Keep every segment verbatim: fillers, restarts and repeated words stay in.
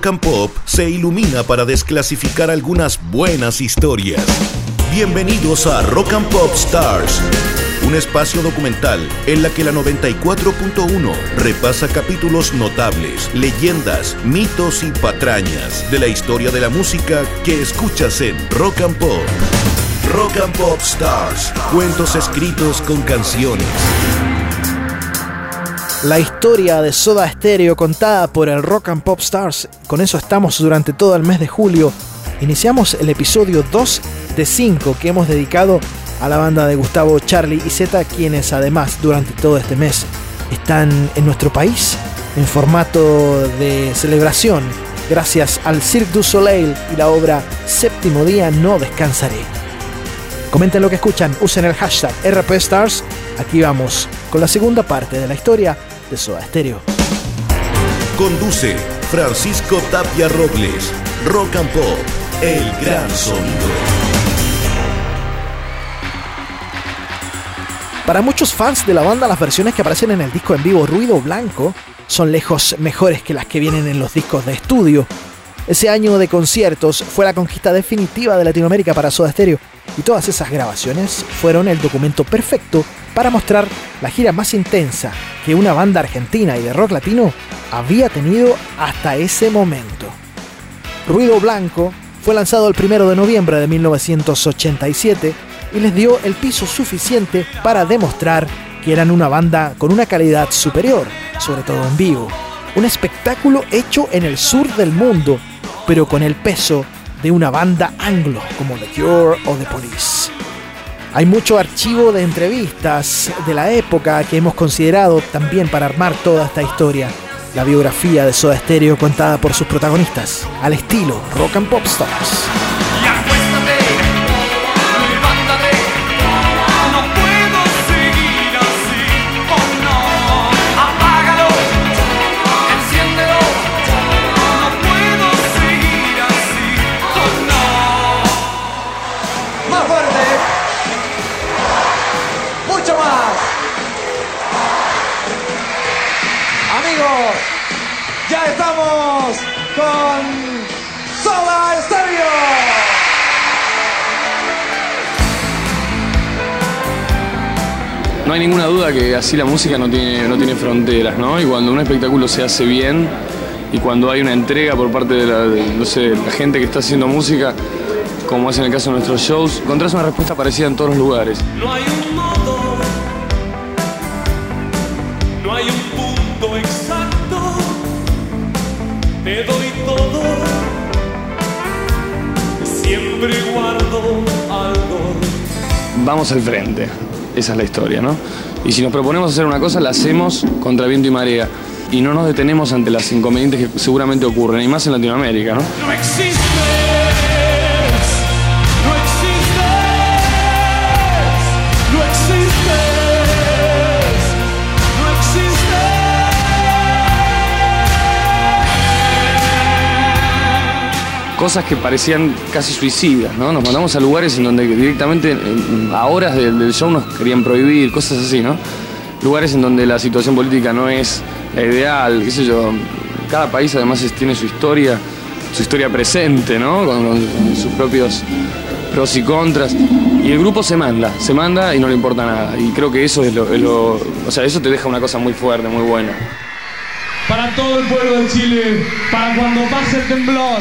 Rock and Pop se ilumina para desclasificar algunas buenas historias. Bienvenidos a Rock and Pop Stars, un espacio documental en la que la noventa y cuatro punto uno repasa capítulos notables, leyendas, mitos y patrañas de la historia de la música que escuchas en Rock and Pop. Rock and Pop Stars, cuentos escritos con canciones. La historia de Soda Stereo contada por el Rock and Pop Stars. Con eso estamos durante todo el mes de julio. Iniciamos el episodio dos de cinco que hemos dedicado a la banda de Gustavo, Charlie y Zeta, quienes además durante todo este mes están en nuestro país en formato de celebración gracias al Cirque du Soleil y la obra Séptimo Día No Descansaré. Comenten lo que escuchan, usen el hashtag R P Stars. Aquí vamos con la segunda parte de la historia de Soda Stereo. Conduce Francisco Tapia Robles. Rock and Pop, el gran sonido. Para muchos fans de la banda, las versiones que aparecen en el disco en vivo Ruido Blanco son lejos mejores que las que vienen en los discos de estudio. Ese año de conciertos fue la conquista definitiva de Latinoamérica para Soda Stereo, y todas esas grabaciones fueron el documento perfecto para mostrar la gira más intensa que una banda argentina y de rock latino había tenido hasta ese momento. Ruido Blanco fue lanzado el primero de noviembre de mil novecientos ochenta y siete y les dio el piso suficiente para demostrar que eran una banda con una calidad superior, sobre todo en vivo. Un espectáculo hecho en el sur del mundo, pero con el peso de una banda anglo como The Cure o The Police. Hay mucho archivo de entrevistas de la época que hemos considerado también para armar toda esta historia. La biografía de Soda Stereo contada por sus protagonistas, al estilo Rock and Pop Stars. Ya estamos con Soda Stereo. No hay ninguna duda que así la música no tiene, no tiene fronteras, ¿no? Y cuando un espectáculo se hace bien y cuando hay una entrega por parte de la, de, no sé, la gente que está haciendo música, como es en el caso de nuestros shows, encontrás una respuesta parecida en todos los lugares. No hay un modo, no hay un punto exacto. Te doy todo, siempre guardo algo. Vamos al frente, esa es la historia, ¿no? Y si nos proponemos hacer una cosa, la hacemos contra viento y marea. Y no nos detenemos ante las inconvenientes que seguramente ocurren, y más en Latinoamérica, ¿no? No existe. Cosas que parecían casi suicidas, ¿no? Nos mandamos a lugares en donde directamente a horas del, del show nos querían prohibir, cosas así, ¿no? Lugares en donde la situación política no es la ideal, qué sé yo. Cada país además tiene su historia, su historia presente, ¿no? Con, con sus propios pros y contras. Y el grupo se manda, se manda y no le importa nada. Y creo que eso es lo, es lo... O sea, eso te deja una cosa muy fuerte, muy buena. Para todo el pueblo de Chile, para cuando pase el temblor.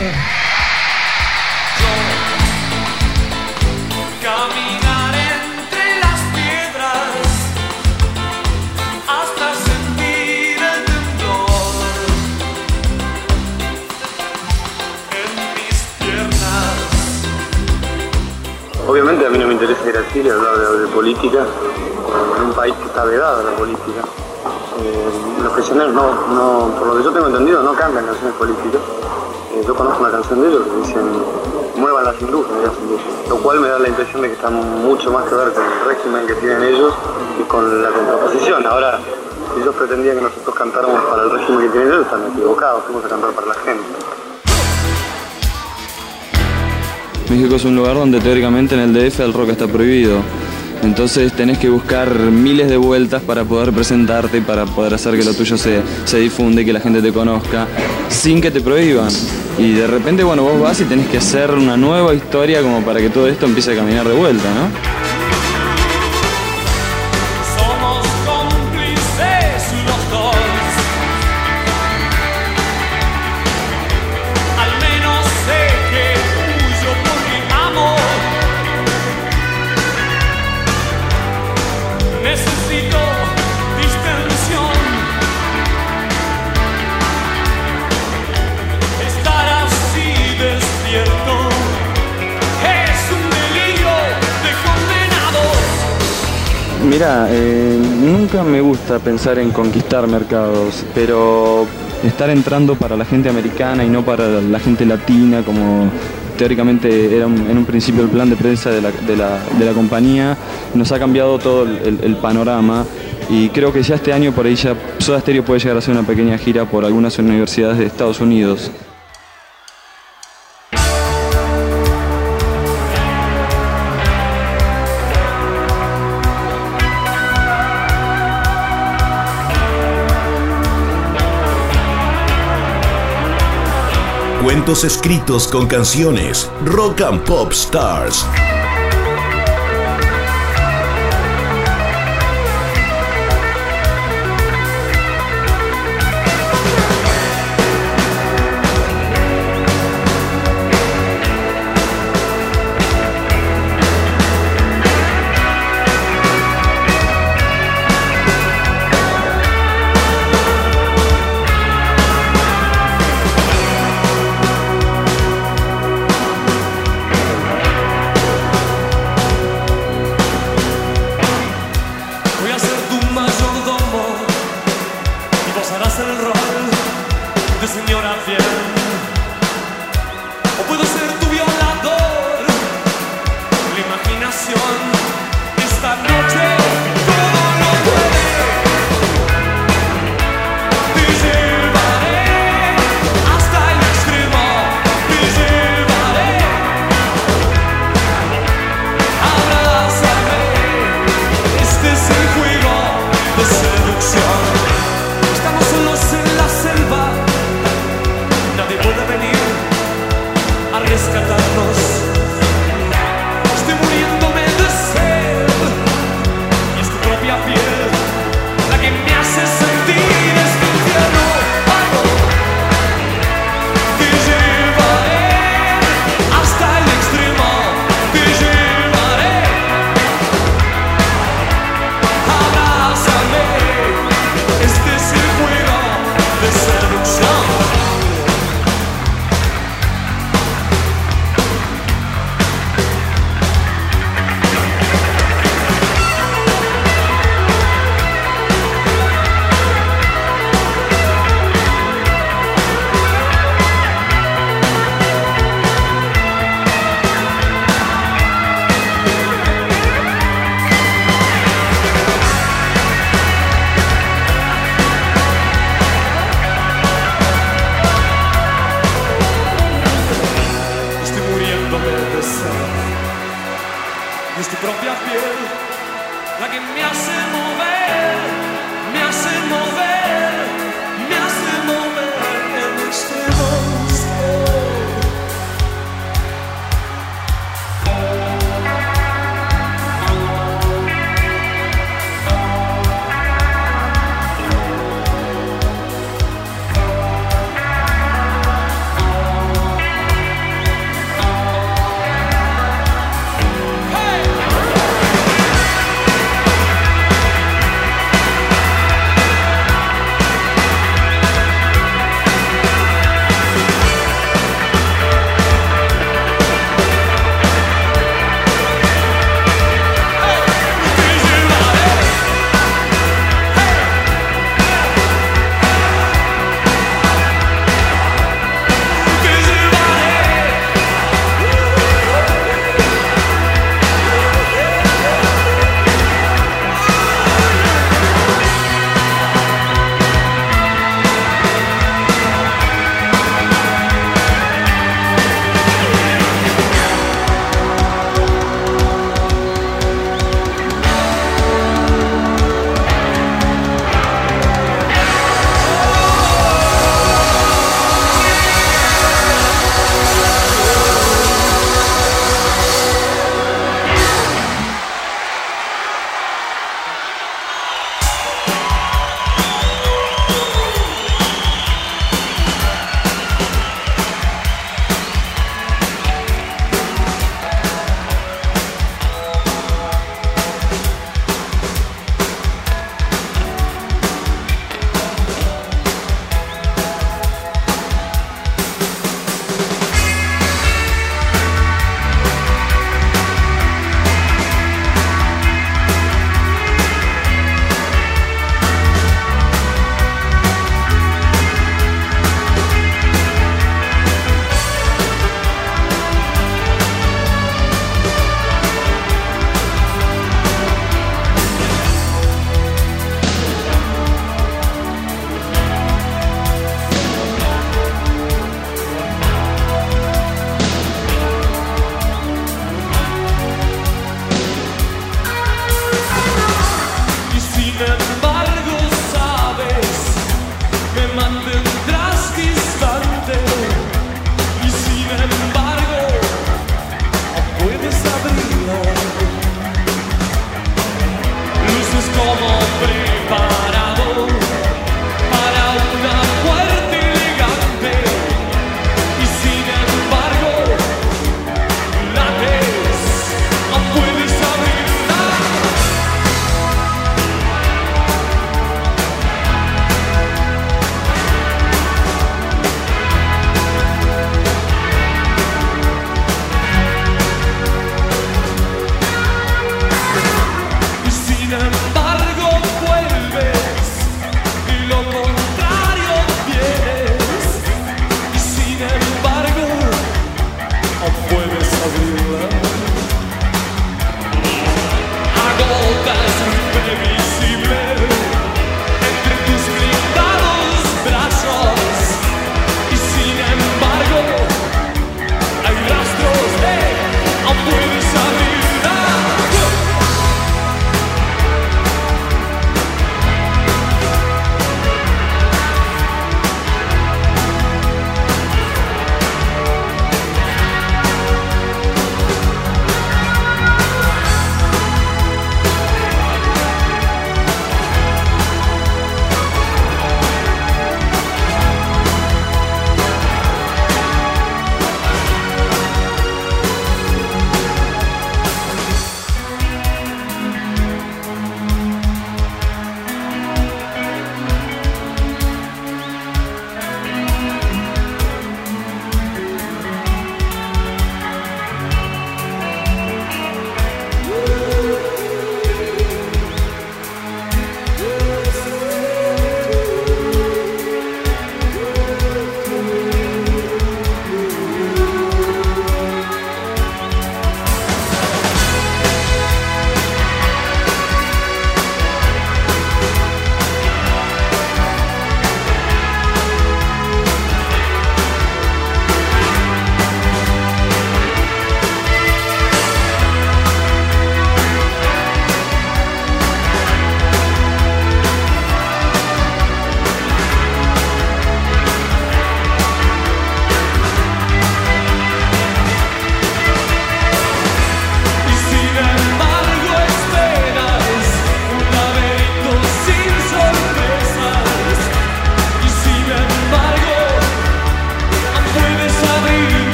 Caminar entre las piedras hasta sentir el temblor en mis piernas. Obviamente a mí no me interesa ir a Chile a hablar de, de política, en un país que está vedado a la política. Eh, los prisioneros no, no, por lo que yo tengo entendido, no cantan canciones políticas. Eh, yo conozco una canción de ellos que dicen muevan las industrias, lo cual me da la impresión de que está mucho más que ver con el régimen que tienen ellos y con la contraposición. Ahora, si ellos pretendían que nosotros cantáramos para el régimen que tienen ellos, están equivocados, fuimos a cantar para la gente. México es un lugar donde teóricamente en el D F el rock está prohibido. Entonces tenés que buscar miles de vueltas para poder presentarte y para poder hacer que lo tuyo se, se difunde, que la gente te conozca, sin que te prohíban. Y de repente, bueno, vos vas y tenés que hacer una nueva historia como para que todo esto empiece a caminar de vuelta, ¿no? Mira, eh, nunca me gusta pensar en conquistar mercados, pero estar entrando para la gente americana y no para la gente latina, como teóricamente era un, en un principio el plan de prensa de la, de la, de la compañía, nos ha cambiado todo el, el, el panorama. Y creo que ya este año por ahí ya Soda Stereo puede llegar a hacer una pequeña gira por algunas universidades de Estados Unidos. Cuentos escritos con canciones. Rock and Pop Stars.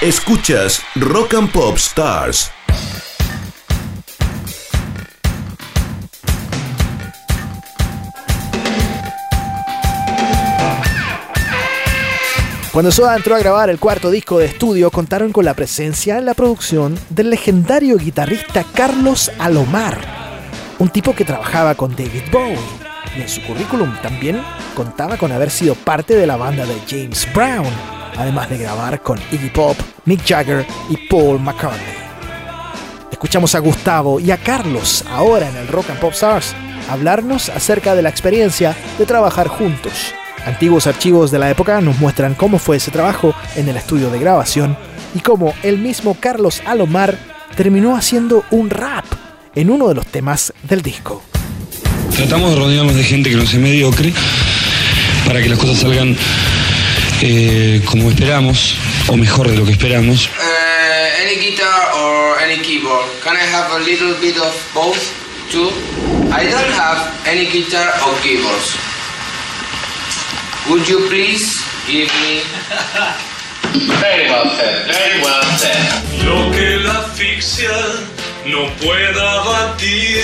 Escuchas Rock and Pop Stars. Cuando Soda entró a grabar el cuarto disco de estudio, contaron con la presencia en la producción del legendario guitarrista Carlos Alomar, un tipo que trabajaba con David Bowie, y en su currículum también contaba con haber sido parte de la banda de James Brown, además de grabar con Iggy Pop, Mick Jagger y Paul McCartney. Escuchamos a Gustavo y a Carlos ahora en el Rock and Pop Stars hablarnos acerca de la experiencia de trabajar juntos. Antiguos archivos de la época nos muestran cómo fue ese trabajo en el estudio de grabación y cómo el mismo Carlos Alomar terminó haciendo un rap en uno de los temas del disco. Tratamos de rodearnos de gente que no sea mediocre para que las cosas salgan eh, como esperamos o mejor de lo que esperamos. Uh, any guitar or any keyboard? Can I have a little bit of both too? I don't have any guitar or keyboards. Would you please give me? Very well said, very well said. Lo que la asfixia no pueda batir,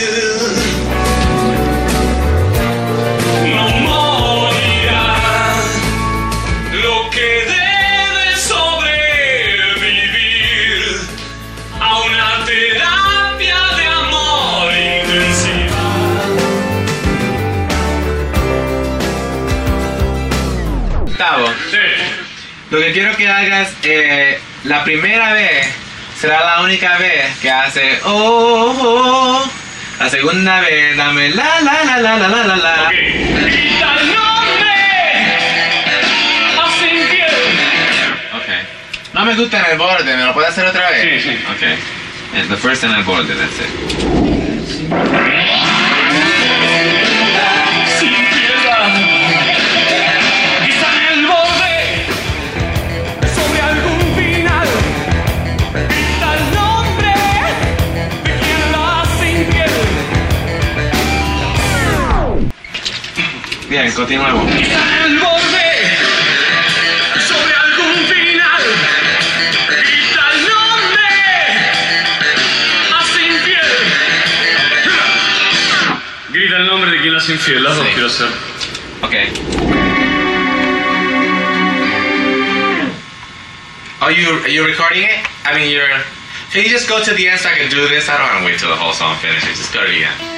no morirá. Lo que debe sobrevivir a una terapia de amor intensiva. Gustavo, sí. Lo que quiero que hagas, eh, la primera vez será la única vez que hace oh, oh. La segunda vez dame la la la la la la la la. Okay. Grita el nombre, así infiel. Okay. No me gusta en el borde, ¿me lo puedes hacer otra vez? Sí, sí. Okay. And the first en el borde, that's it. Bien, continuemos. Quizá el borde sobre algún final. Grita el nombre, hace infiel. Grita el nombre de quien hace infiel, las dos quiero hacer. Okay. Are you are you recording it? I mean, you're. Can you just go to the end so I can do this? I don't want to wait till the whole song finishes. Just go to the end.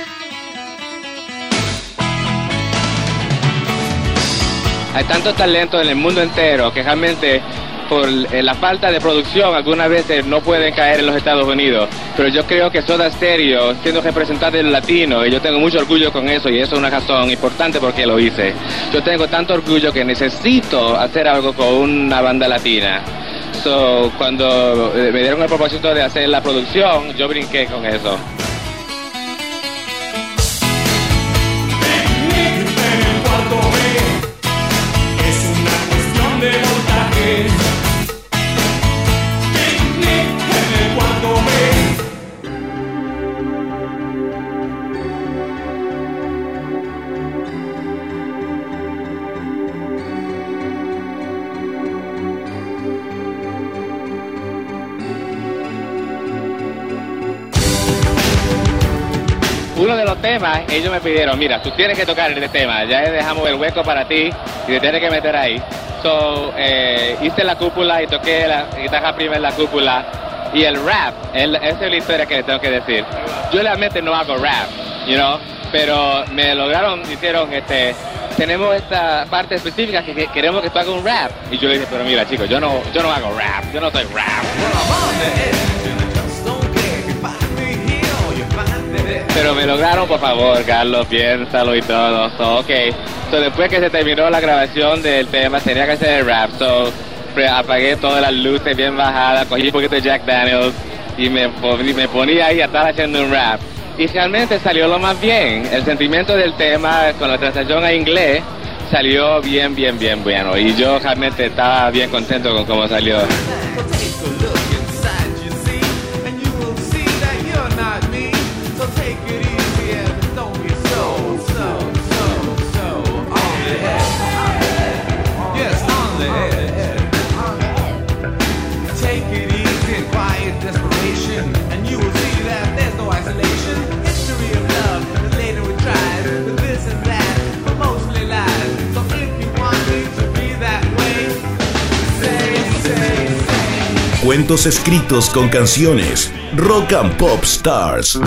Hay tanto talento en el mundo entero que realmente por la falta de producción algunas veces no pueden caer en los Estados Unidos. Pero yo creo que Soda Stereo, siendo representante del latino, y yo tengo mucho orgullo con eso, y eso es una razón importante por qué lo hice. Yo tengo tanto orgullo que necesito hacer algo con una banda latina. So, cuando me dieron el propósito de hacer la producción, yo brinqué con eso. Uno de los temas, ellos me pidieron, mira, tú tienes que tocar este tema, ya dejamos el hueco para ti y te tienes que meter ahí. So, eh, hice la cúpula y toqué la guitarra prima en la cúpula y el rap, el, esa es la historia que les tengo que decir. Yo realmente no hago rap, you know, pero me lograron, hicieron, este, tenemos esta parte específica que, que queremos que tú hagas un rap. Y yo le dije, pero mira chicos, yo no, yo no hago rap, yo no soy rap. Pero me lograron, por favor, Carlos, piénsalo y todo. So, ok. So, después que se terminó la grabación del tema, tenía que hacer el rap. So, apagué todas las luces bien bajadas, cogí un poquito de Jack Daniels y me, me ponía ahí a estar haciendo un rap. Y realmente salió lo más bien. El sentimiento del tema, con la transacción a inglés, salió bien, bien, bien bueno. Y yo realmente estaba bien contento con cómo salió. Take it Cuentos escritos con canciones. Rock and Pop Stars.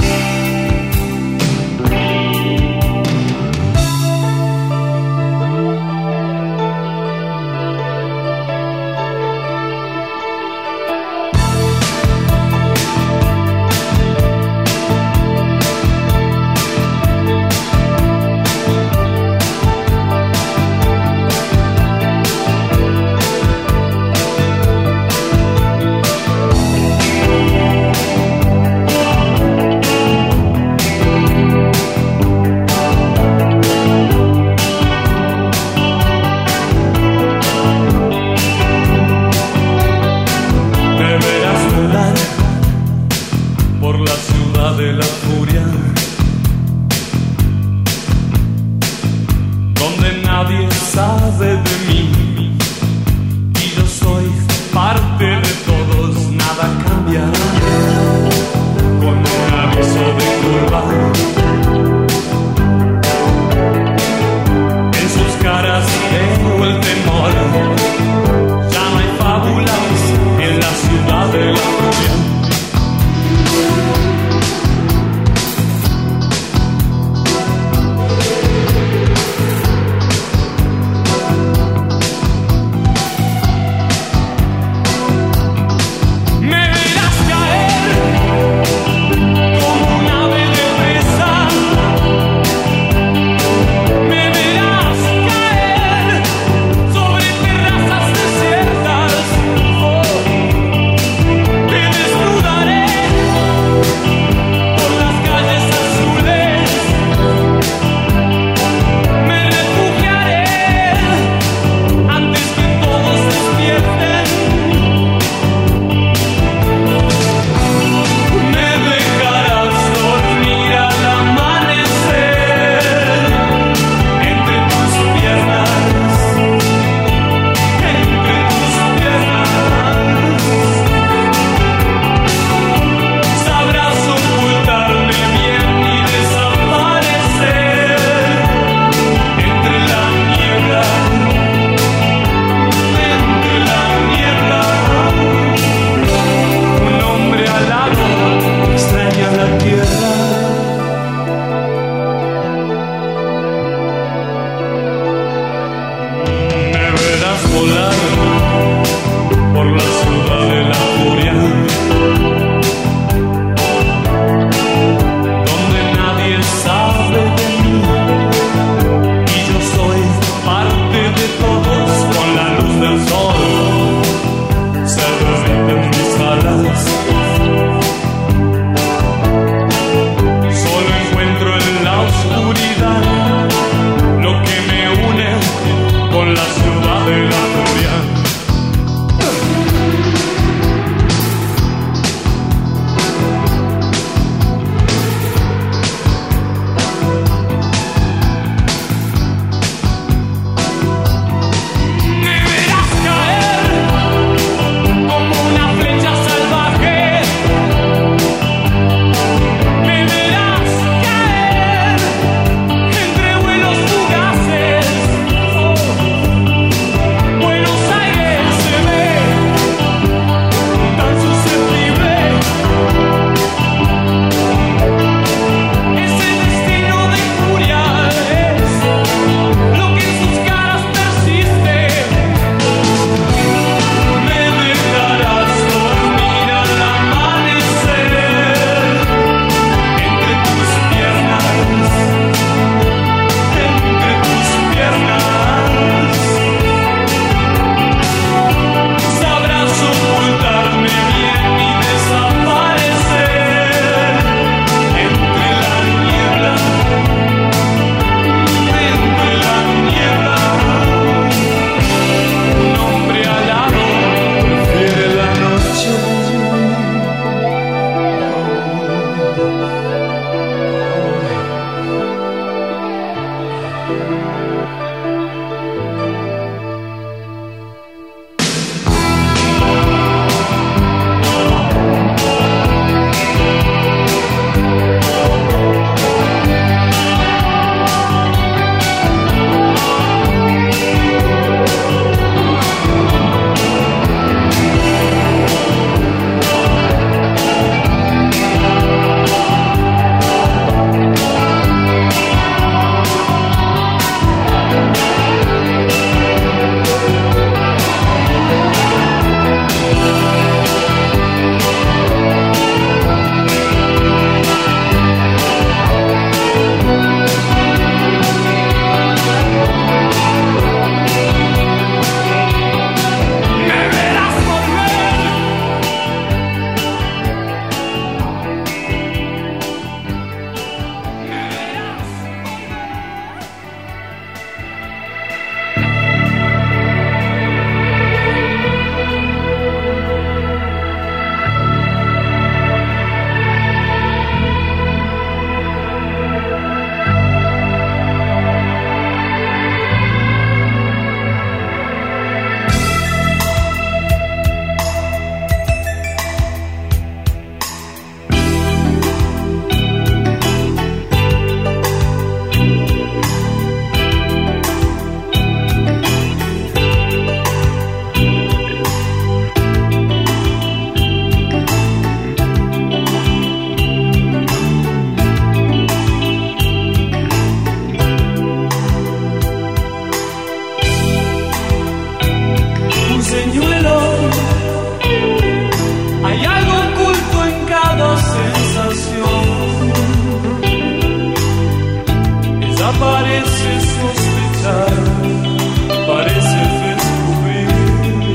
parece sospechar, parece descubrir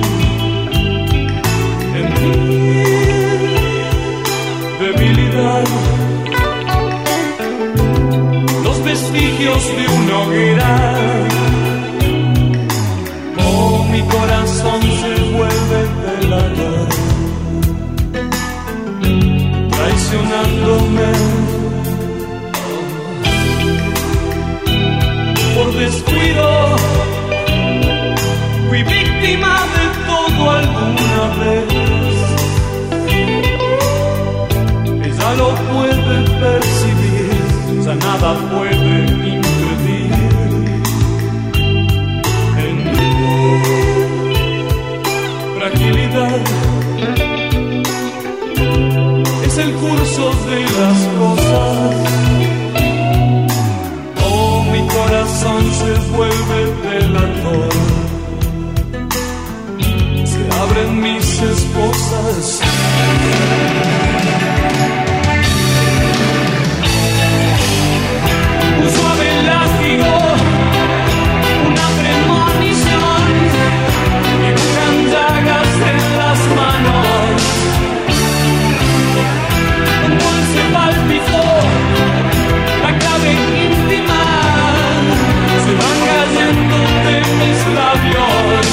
en mí debilidad, los vestigios de una hoguera. Oh, mi corazón se vuelve delator, traicionándome. Por descuido fui víctima de todo alguna vez. Ella lo puede percibir, ya nada puede impedir en mi fragilidad. Es el curso de las cosas. Mi corazón se vuelve delator, se abren mis esposas. Un suave látigo, una premonición, dibujan llagas en las manos. Un dulce pálpito, la clave íntima. Se van cayendo de mis labios.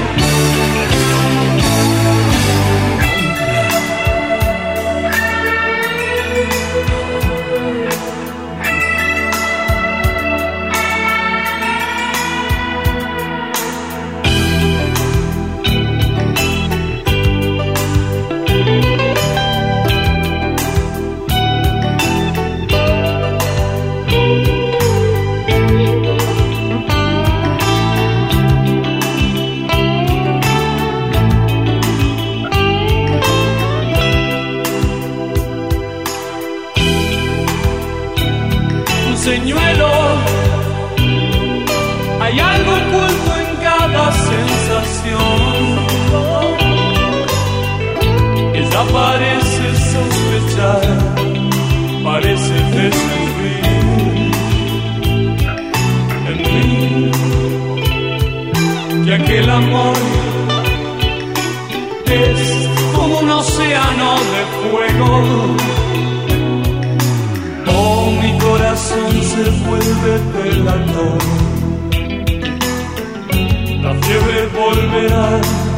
Señuelo, hay algo oculto en cada sensación. Ella parece sospechar, parece descubrir en mí que aquel amor es como un océano de fuego. Mi corazón se vuelve delator, la fiebre volverá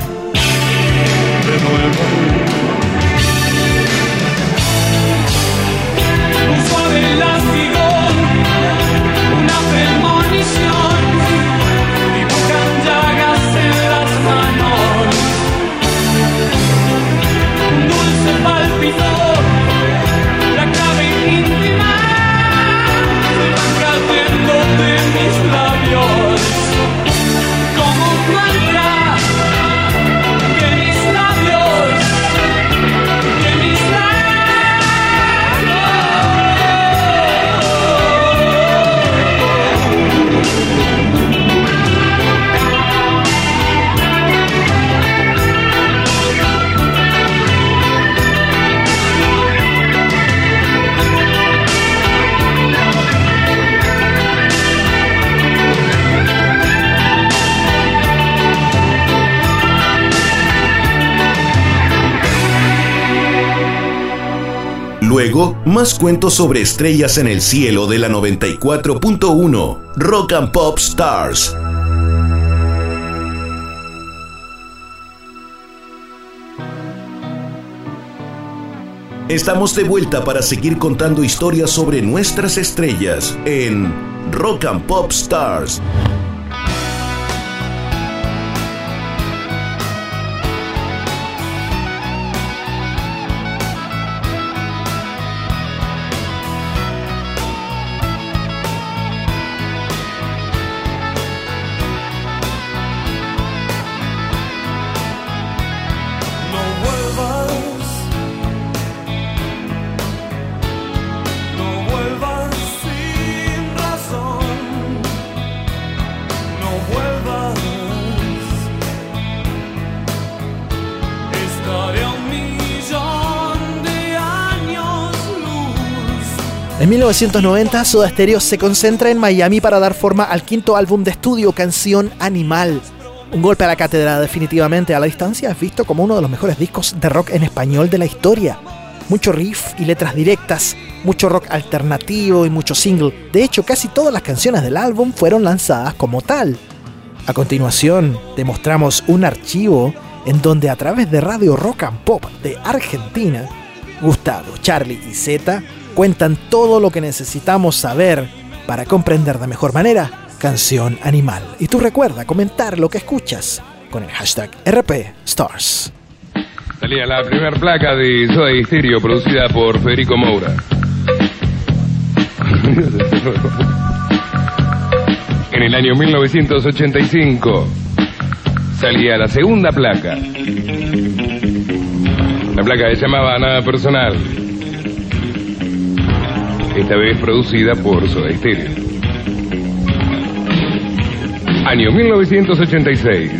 de nuevo. Un suave látigo, una premonición, dibujan llagas en las manos. Un dulce pálpito, la clave íntima. De mis labios, como un mantra, que mis labios, que mis Luego, más cuentos sobre estrellas en el cielo de la noventa y cuatro punto uno, Rock and Pop Stars. Estamos de vuelta para seguir contando historias sobre nuestras estrellas en Rock and Pop Stars. No vuelvas sin razón. En mil novecientos noventa, Soda Stereo se concentra en Miami para dar forma al quinto álbum de estudio, Canción Animal. Un golpe a la cátedra, definitivamente. A la distancia es visto como uno de los mejores discos de rock en español de la historia. Mucho riff y letras directas, mucho rock alternativo y mucho single. De hecho, casi todas las canciones del álbum fueron lanzadas como tal. A continuación, te mostramos un archivo en donde a través de Radio Rock and Pop de Argentina, Gustavo, Charlie y Zeta cuentan todo lo que necesitamos saber para comprender de mejor manera Canción Animal. Y tú recuerda comentar lo que escuchas con el hashtag R P Stars. Salía la primera placa de Soda Stereo producida por Federico Moura. En el año mil novecientos ochenta y cinco salía la segunda placa. La placa se llamaba Nada Personal. Esta vez producida por Soda Stereo. Año mil novecientos ochenta y seis.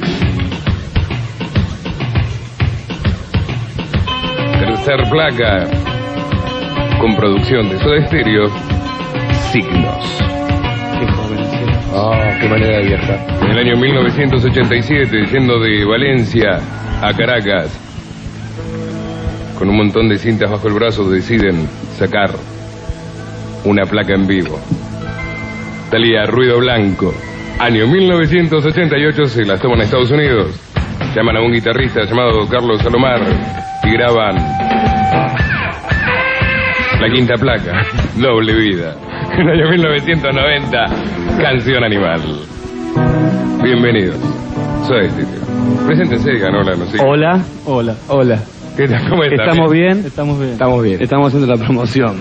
Tercer placa con producción de Soda Stereo, Signos. Qué joven, sí. Oh, qué manera de viajar. En el año mil novecientos ochenta y siete, yendo de Valencia a Caracas, con un montón de cintas bajo el brazo, deciden sacar una placa en vivo. Talía Ruido Blanco. Año mil novecientos ochenta y ocho, se las toman a Estados Unidos. Llaman a un guitarrista llamado Carlos Salomar y graban la quinta placa, Doble Vida. En el año mil novecientos noventa, Canción Animal. Bienvenidos. Soy Stereo. Preséntese, ganó la no sé. Hola, hola, hola. ¿Qué tal? ¿Cómo están? ¿Estamos bien? Estamos bien. Estamos bien. Estamos haciendo la promoción.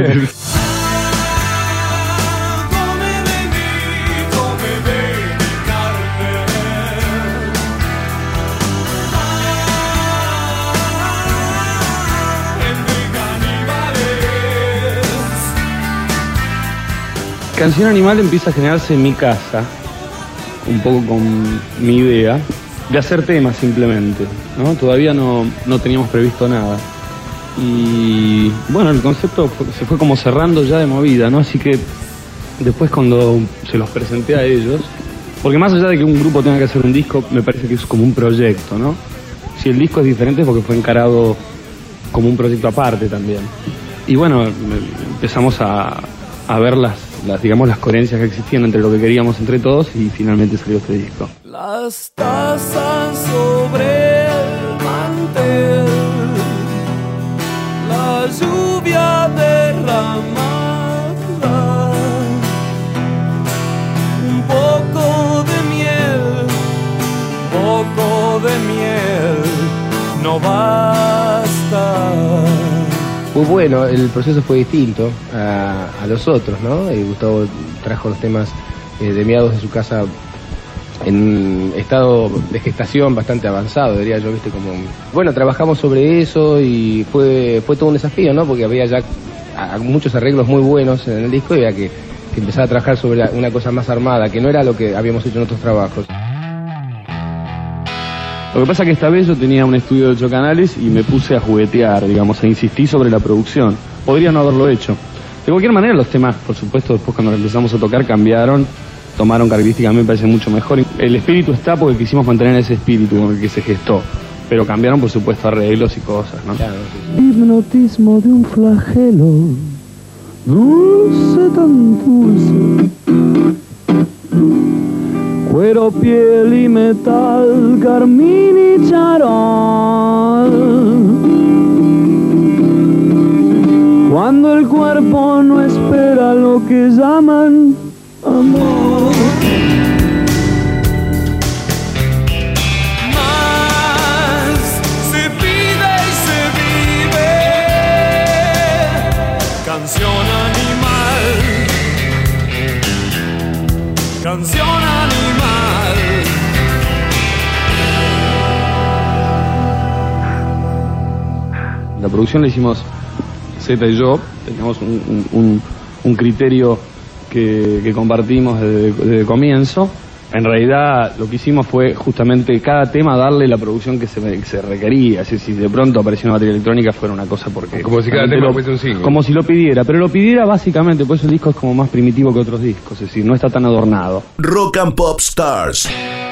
Canción Animal empieza a generarse en mi casa, un poco con mi idea de hacer temas simplemente, ¿no? Todavía no, no teníamos previsto nada. Y bueno, el concepto fue, se fue como cerrando ya de movida, ¿no? Así que después cuando se los presenté a ellos, porque más allá de que un grupo tenga que hacer un disco, me parece que es como un proyecto, ¿no? Si el disco es diferente es porque fue encarado como un proyecto aparte también. Y bueno, empezamos a, a ver las, las, digamos, las coherencias que existían entre lo que queríamos entre todos y finalmente salió este disco. Las tazas sobre el mantel, la lluvia derramada, un poco de miel, poco de miel, no basta. Muy bueno, el proceso fue distinto a, a los otros, ¿no? Y Gustavo trajo los temas eh, de Miados de su casa en estado de gestación bastante avanzado, diría yo, viste, como... Bueno, trabajamos sobre eso y fue fue todo un desafío, ¿no? Porque había ya a, muchos arreglos muy buenos en el disco y había que, que empezar a trabajar sobre la, una cosa más armada, que no era lo que habíamos hecho en otros trabajos. Lo que pasa es que esta vez yo tenía un estudio de ocho canales y me puse a juguetear, digamos, a insistir sobre la producción. Podría no haberlo hecho. De cualquier manera, los temas, por supuesto, después cuando empezamos a tocar cambiaron, tomaron características, a mí me parece mucho mejor. El espíritu está porque quisimos mantener ese espíritu con el que se gestó, pero cambiaron, por supuesto, arreglos y cosas, ¿no? Claro, sí, sí. Hipnotismo de un flagelo, dulce, tan dulce. Cuero, piel y metal, carmín y charol. Cuando el cuerpo no espera lo que llaman amor. Más se pide y se vive. Canción animal. Canción animal. La producción la hicimos Zeta y yo, teníamos un, un, un criterio que, que compartimos desde, desde el comienzo. En realidad lo que hicimos fue justamente cada tema darle la producción que se, que se requería. Así, si de pronto apareció una batería electrónica fuera una cosa porque... Como si cada tema fuese un single. Como si lo pidiera, pero lo pidiera básicamente, por eso el disco es como más primitivo que otros discos, es decir, no está tan adornado. Rock and Pop Stars.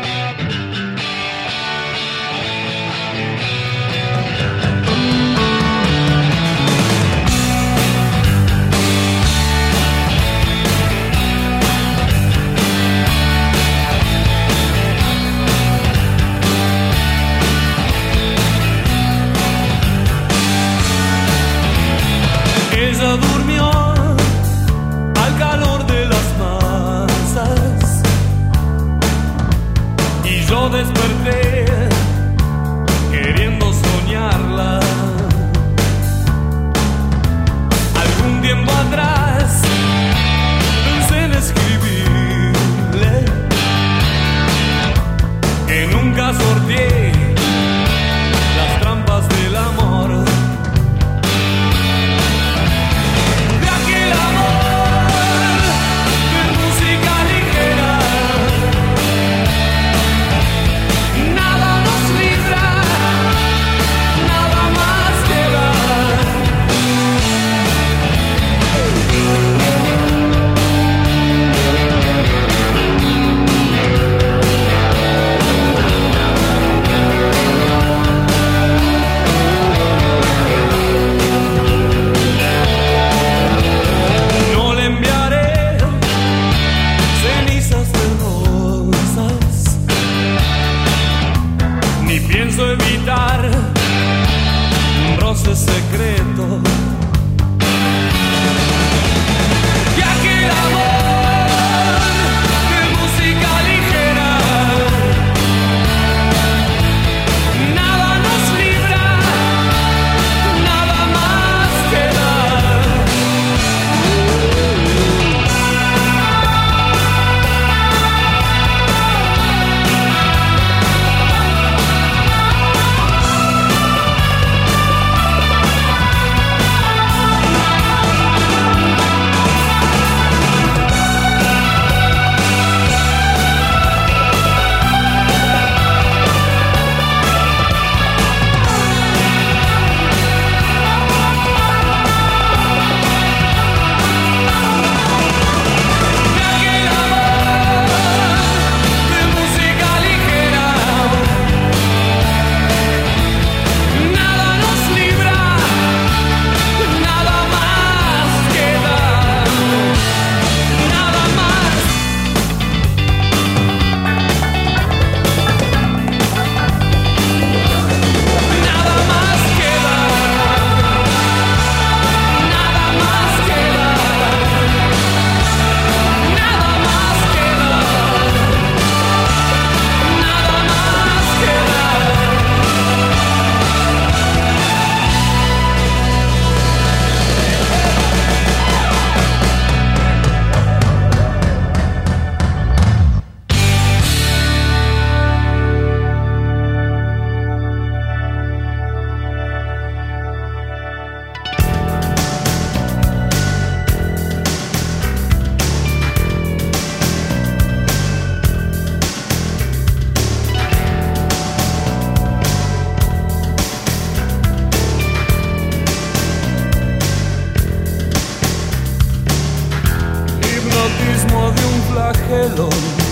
flagelo,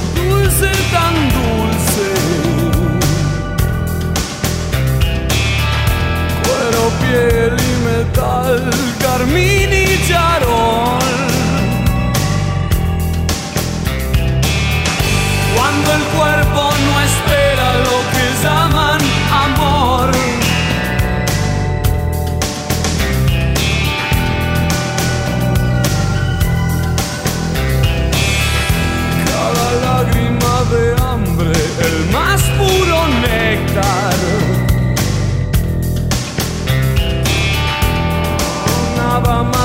dulce tan dulce. Cuero, piel y metal, carmín y charol. Cuando el cuerpo no espera lo que llaman amor. Cada lágrima de hambre, el más puro néctar. Nada más.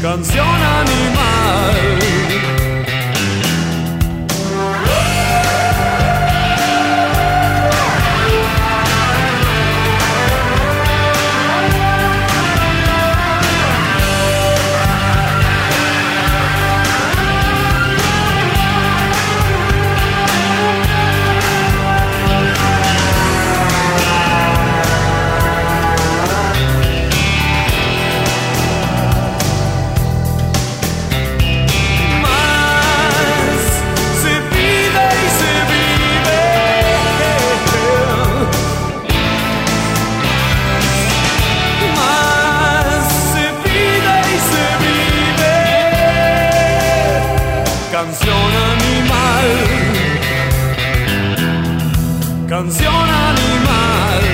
canción animal. Canción animal, canción animal.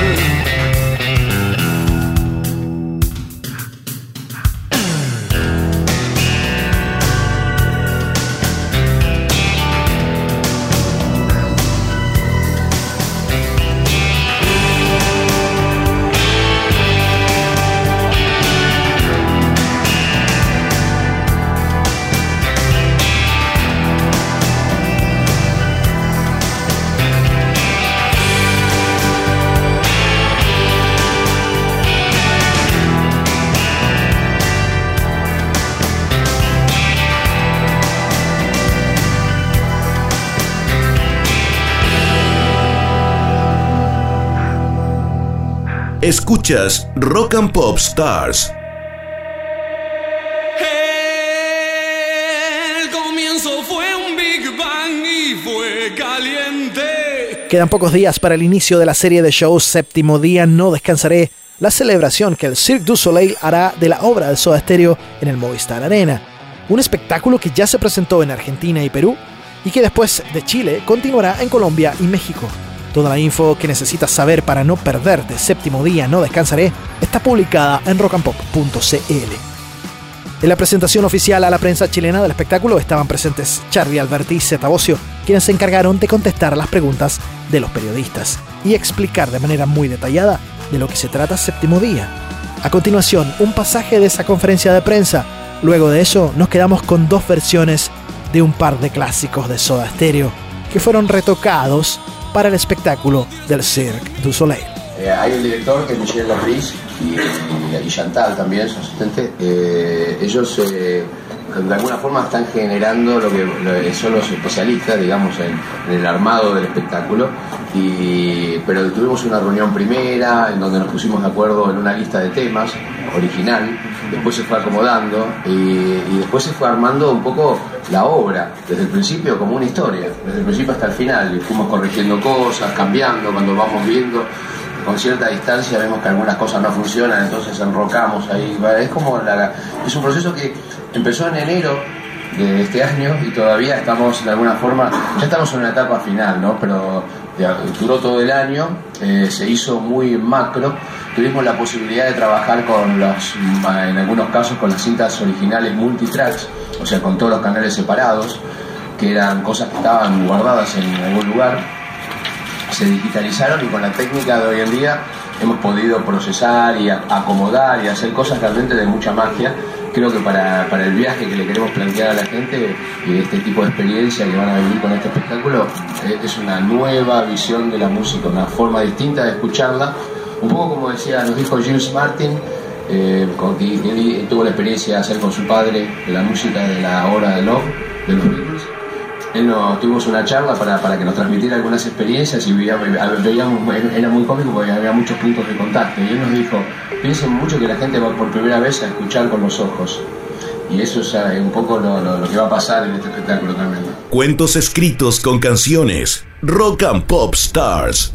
Escuchas Rock and Pop Stars. El comienzo fue un Big Bang y fue caliente. Quedan pocos días para el inicio de la serie de shows Séptimo Día No Descansaré, la celebración que el Cirque du Soleil hará de la obra de Soda Stereo en el Movistar Arena. Un espectáculo que ya se presentó en Argentina y Perú y que después de Chile continuará en Colombia y México. Toda la info que necesitas saber para no perderte Séptimo Día No Descansaré está publicada en rock and pop punto c l. En la presentación oficial a la prensa chilena del espectáculo estaban presentes Charly Alberti y Zeta Bosio, quienes se encargaron de contestar a las preguntas de los periodistas y explicar de manera muy detallada de lo que se trata Séptimo Día. A continuación, un pasaje de esa conferencia de prensa. Luego de eso, nos quedamos con dos versiones de un par de clásicos de Soda Stereo que fueron retocados para el espectáculo del Cirque du Soleil. Eh, hay un director que es Michel Laprise y, y, y Chantal también, su asistente. Eh, ellos eh, de alguna forma están generando lo que, lo que son los especialistas, digamos, en, en el armado del espectáculo. Y, pero tuvimos una reunión primera en donde nos pusimos de acuerdo en una lista de temas original, después se fue acomodando y, y después se fue armando un poco la obra, desde el principio como una historia, desde el principio hasta el final, y fuimos corrigiendo cosas, cambiando cuando vamos viendo. Con cierta distancia vemos que algunas cosas no funcionan, entonces enrocamos ahí. Es como la, es un proceso que empezó en enero de este año y todavía estamos de alguna forma, ya estamos en una etapa final, ¿no? Pero ya, duró todo el año, eh, se hizo muy macro. Tuvimos la posibilidad de trabajar con los, en algunos casos con las cintas originales multitracks, o sea, con todos los canales separados, que eran cosas que estaban guardadas en algún lugar. Se digitalizaron y con la técnica de hoy en día hemos podido procesar y acomodar y hacer cosas realmente de mucha magia. Creo que para, para el viaje que le queremos plantear a la gente y este tipo de experiencia que van a vivir con este espectáculo, es una nueva visión de la música, una forma distinta de escucharla. Un poco como decía, nos dijo Jules Martin, eh, con, que él tuvo la experiencia de hacer con su padre de la música de la obra de Love, de los Beatles. Él nos tuvimos una charla para, para que nos transmitiera algunas experiencias y veíamos, veíamos, era muy cómico porque había muchos puntos de contacto. Y él nos dijo, piensen mucho que la gente va por primera vez a escuchar con los ojos. Y eso es un poco lo, lo, lo que va a pasar en este espectáculo también. Cuentos escritos con canciones. Rock and Pop Stars.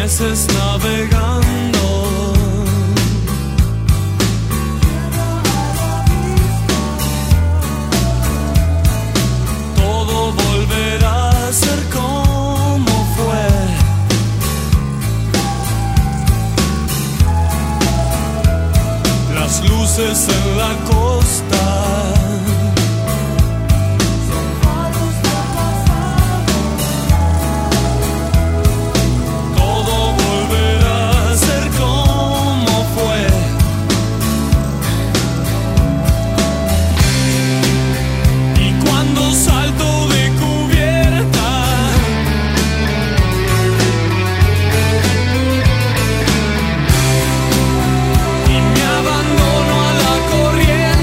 meses navegando. Todo volverá a ser como fue. Las luces en la costa. Abandono a la corriente.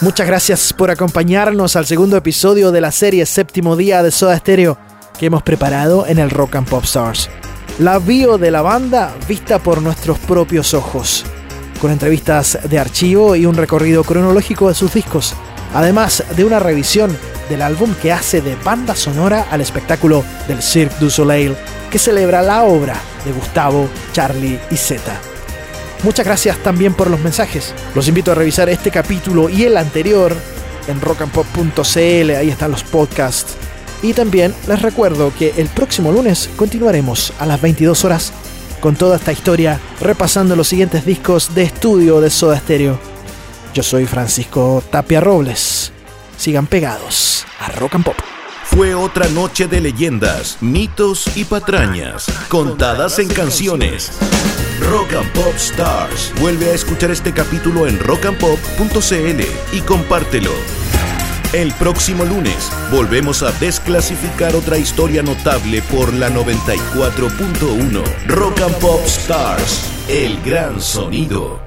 Muchas gracias por acompañarnos al segundo episodio de la serie Séptimo Día de Soda Stereo que hemos preparado en el Rock and Pop Stars. La bio de la banda vista por nuestros propios ojos, con entrevistas de archivo y un recorrido cronológico de sus discos, además de una revisión del álbum que hace de banda sonora al espectáculo del Cirque du Soleil, que celebra la obra de Gustavo, Charlie y Zeta. Muchas gracias también por los mensajes. Los invito a revisar este capítulo y el anterior en rock and pop punto c l, ahí están los podcasts. Y también les recuerdo que el próximo lunes continuaremos a las veintidós horas con toda esta historia, repasando los siguientes discos de estudio de Soda Stereo. Yo soy Francisco Tapia Robles. Sigan pegados a Rock and Pop. Fue otra noche de leyendas, mitos y patrañas, contadas en canciones. Rock and Pop Stars. Vuelve a escuchar este capítulo en rock and pop punto c l y compártelo. El próximo lunes volvemos a desclasificar otra historia notable por la noventa y cuatro punto uno. Rock and Pop Stars, el gran sonido.